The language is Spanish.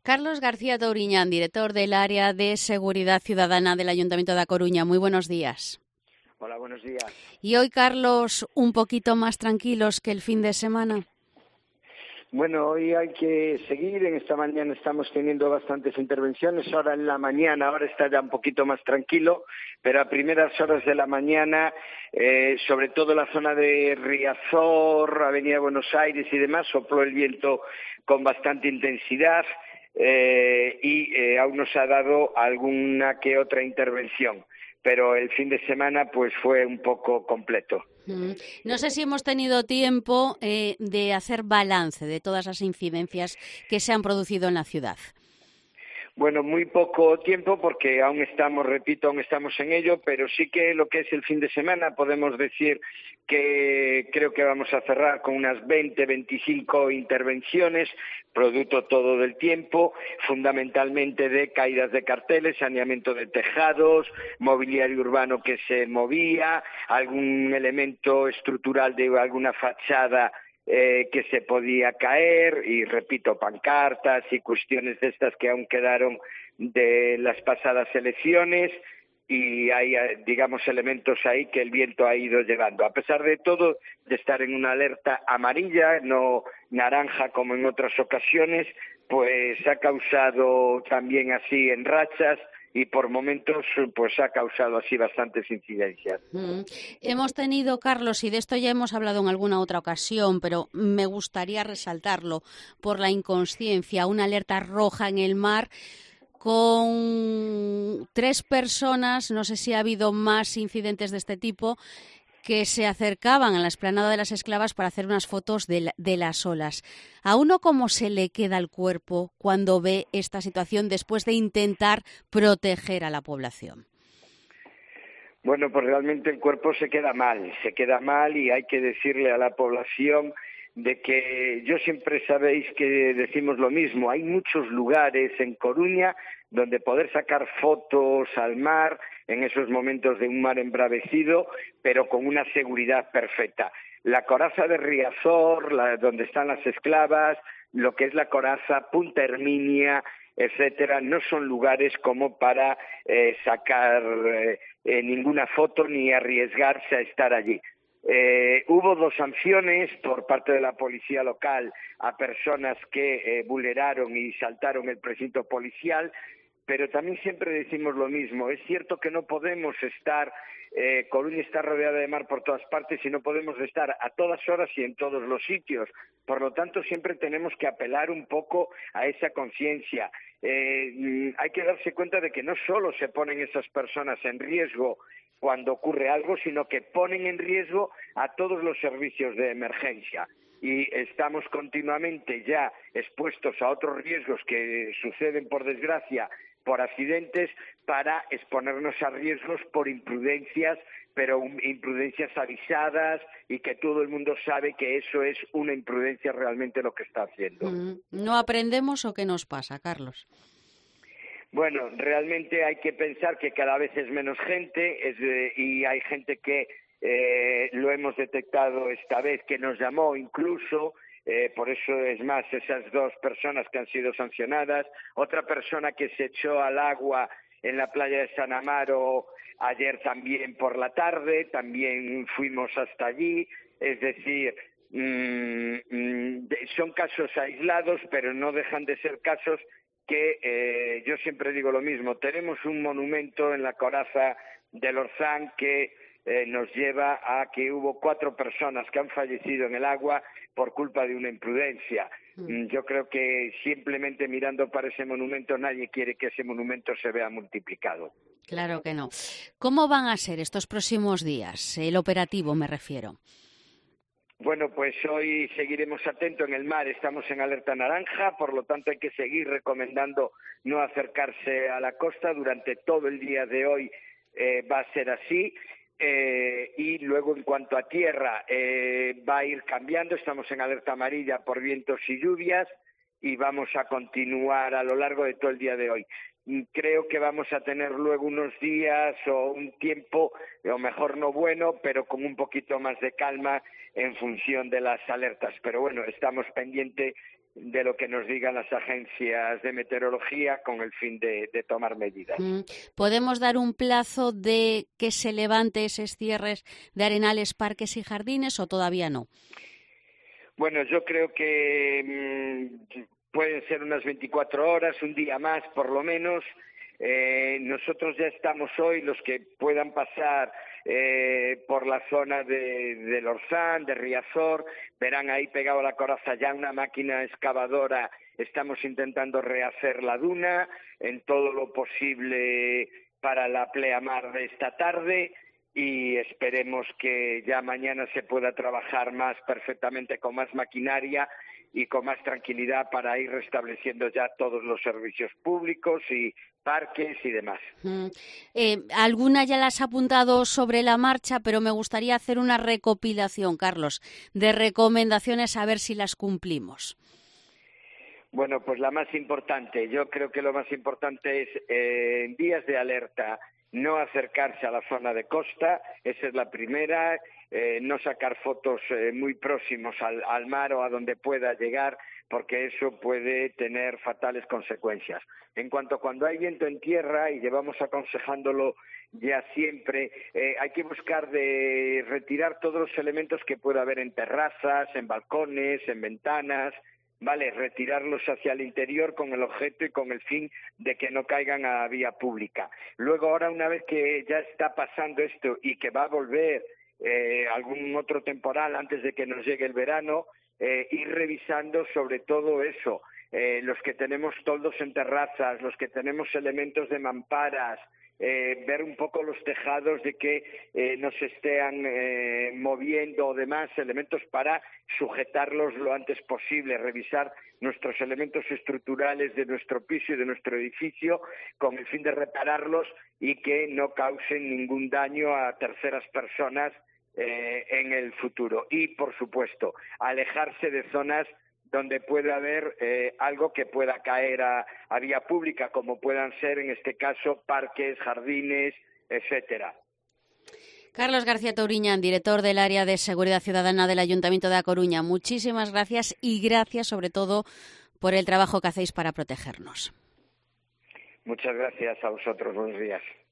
Carlos García Touriñán, director del Área de Seguridad Ciudadana del Ayuntamiento da Coruña. Muy buenos días. Hola, buenos días. Y hoy, Carlos, un poquito más tranquilos que el fin de semana. Bueno, hoy hay que seguir. En esta mañana estamos teniendo bastantes intervenciones. Ahora en la mañana, ahora está ya un poquito más tranquilo, pero a primeras horas de la mañana, sobre todo la zona de Riazor, Avenida Buenos Aires y demás, sopló el viento con bastante intensidad y aún nos ha dado alguna que otra intervención. Pero el fin de semana pues fue un poco completo. No sé si hemos tenido tiempo de hacer balance de todas las incidencias que se han producido en la ciudad. Bueno, muy poco tiempo porque aún estamos en ello, pero sí que lo que es el fin de semana podemos decir que creo que vamos a cerrar con unas 20, 25 intervenciones, producto todo del tiempo, fundamentalmente de caídas de carteles, saneamiento de tejados, mobiliario urbano que se movía, algún elemento estructural de alguna fachada que se podía caer y, repito, pancartas y cuestiones de estas que aún quedaron de las pasadas elecciones y hay, digamos, elementos ahí que el viento ha ido llevando. A pesar de todo, de estar en una alerta amarilla, no naranja como en otras ocasiones, pues ha causado también así en rachas y por momentos pues ha causado así bastantes incidencias. Hemos tenido, Carlos, y de esto ya hemos hablado en alguna otra ocasión, pero me gustaría resaltarlo por la inconsciencia, una alerta roja en el mar con 3 personas, no sé si ha habido más incidentes de este tipo, que se acercaban a la explanada de las Esclavas para hacer unas fotos de las olas. ¿A uno cómo se le queda el cuerpo cuando ve esta situación después de intentar proteger a la población? Bueno, pues realmente el cuerpo se queda mal y hay que decirle a la población de que yo siempre sabéis que decimos lo mismo, hay muchos lugares en Coruña donde poder sacar fotos al mar en esos momentos de un mar embravecido, pero con una seguridad perfecta. La coraza de Riazor, donde están las Esclavas, lo que es la coraza, Punta Herminia, etcétera, no son lugares como para sacar ninguna foto ni arriesgarse a estar allí. Hubo 2 sanciones por parte de la policía local a personas que vulneraron y saltaron el precinto policial, pero también siempre decimos lo mismo. Es cierto que no podemos estar, Coruña está rodeada de mar por todas partes y no podemos estar a todas horas y en todos los sitios. Por lo tanto, siempre tenemos que apelar un poco a esa conciencia. Hay que darse cuenta de que no solo se ponen esas personas en riesgo cuando ocurre algo, sino que ponen en riesgo a todos los servicios de emergencia. Y estamos continuamente ya expuestos a otros riesgos que suceden, por desgracia, por accidentes, para exponernos a riesgos por imprudencias, pero imprudencias avisadas y que todo el mundo sabe que eso es una imprudencia realmente lo que está haciendo. ¿No aprendemos o qué nos pasa, Carlos? Bueno, realmente hay que pensar que cada vez es menos gente y hay gente que lo hemos detectado esta vez, que nos llamó incluso, por eso es más, esas 2 personas que han sido sancionadas, otra persona que se echó al agua en la playa de San Amaro ayer también por la tarde, también fuimos hasta allí, es decir, son casos aislados, pero no dejan de ser casos que yo siempre digo lo mismo, tenemos un monumento en la coraza del Orzán que nos lleva a que hubo 4 personas que han fallecido en el agua por culpa de una imprudencia. Yo creo que simplemente mirando para ese monumento nadie quiere que ese monumento se vea multiplicado. Claro que no. ¿Cómo van a ser estos próximos días? El operativo me refiero. Bueno, pues hoy seguiremos atentos en el mar, estamos en alerta naranja, por lo tanto hay que seguir recomendando no acercarse a la costa durante todo el día de hoy, va a ser así. Y luego en cuanto a tierra va a ir cambiando, estamos en alerta amarilla por vientos y lluvias y vamos a continuar a lo largo de todo el día de hoy. Creo que vamos a tener luego unos días o un tiempo, o mejor no bueno, pero con un poquito más de calma en función de las alertas. Pero bueno, estamos pendientes de lo que nos digan las agencias de meteorología con el fin de tomar medidas. ¿Podemos dar un plazo de que se levante esos cierres de arenales, parques y jardines o todavía no? Bueno, yo creo que pueden ser unas 24 horas, un día más por lo menos. Nosotros ya estamos hoy, los que puedan pasar por la zona del Orzán, de Riazor, verán ahí pegado a la coraza ya una máquina excavadora. Estamos intentando rehacer la duna en todo lo posible para la pleamar de esta tarde y esperemos que ya mañana se pueda trabajar más perfectamente con más maquinaria y con más tranquilidad para ir restableciendo ya todos los servicios públicos y parques y demás. Alguna ya las ha apuntado sobre la marcha, pero me gustaría hacer una recopilación, Carlos, de recomendaciones a ver si las cumplimos. Bueno, pues la más importante, yo creo que lo más importante es en días de alerta no acercarse a la zona de costa, esa es la primera, no sacar fotos muy próximos al mar o a donde pueda llegar, porque eso puede tener fatales consecuencias. En cuanto a cuando hay viento en tierra, y llevamos aconsejándolo ya siempre, hay que buscar de retirar todos los elementos que pueda haber en terrazas, en balcones, en ventanas, vale, retirarlos hacia el interior con el objeto y con el fin de que no caigan a vía pública. Luego, ahora, una vez que ya está pasando esto y que va a volver algún otro temporal antes de que nos llegue el verano, ir revisando sobre todo eso, los que tenemos toldos en terrazas, los que tenemos elementos de mamparas, ver un poco los tejados de que no se estén moviendo o demás, elementos para sujetarlos lo antes posible, revisar nuestros elementos estructurales de nuestro piso y de nuestro edificio con el fin de repararlos y que no causen ningún daño a terceras personas en el futuro. Y, por supuesto, alejarse de zonas donde pueda haber algo que pueda caer a vía pública, como puedan ser, en este caso, parques, jardines, etcétera. Carlos García Touriñán, director del Área de Seguridad Ciudadana del Ayuntamiento de A Coruña, muchísimas gracias y gracias, sobre todo, por el trabajo que hacéis para protegernos. Muchas gracias a vosotros. Buenos días.